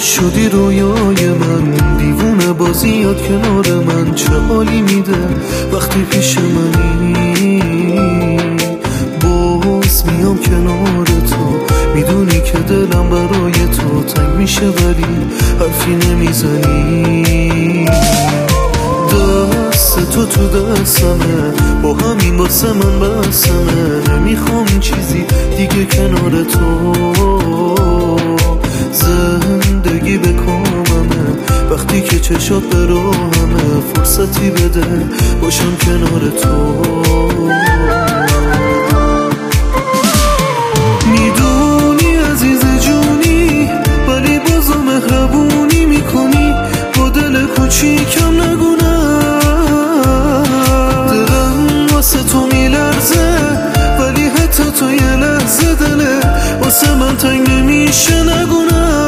شدی رویای من، دیوونه بازیات کنار من، چه حالی میده وقتی پیش منی. باز میام کنار تو، میدونی که دلم برای تو تنگ میشه ولی حرفی نمیزنی. دست تو تو دستمه، با همین واسه من بسمه، نمیخوام چیزی دیگه کنار تو. زندگی به کاممه وقتی که چشات به راهمه، فرصتی بده باشم کنار تو. میدونی عزیز جونی ولی بازم مهربونی میکنی، با دل کوچیکم نگونم. دلم واسه تو میلرزه ولی حتی تو یه لحظه دله واسه من تنگ نمیشه نگونم.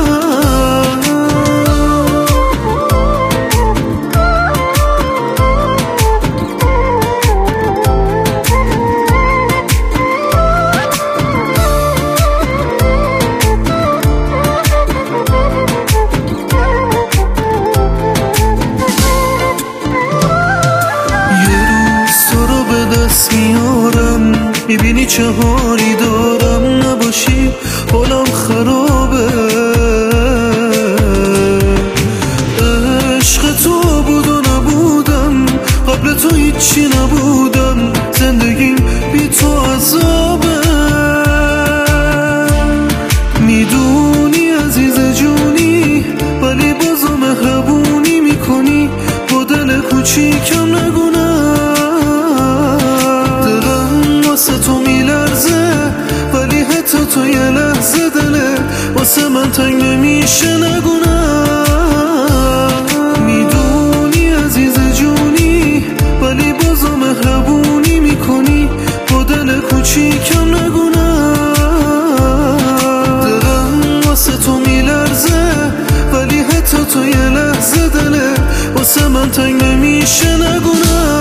میارم میبینی چه حالی دارم، نباشی حالم خرابه. عشق تو بود و نبودم، قبل تو هیچی نبودم، زندگیم بی تو عذابه. میدونی عزیز جونی ولی بازم مهربونی میکنی، با دل کوچیکم نگونم. واسه تو میلرزه ولی حتی تو یه لحظه دله واسه من تنگ نمیشه نگونم. میدونی عزیز جونی ولی بازم مهربونی میکنی، با دل کوچیکم نگونم. دلم واسه تو میلرزه ولی حتی تو یه لحظه دله واسه من تنگ نمیشه نگونم.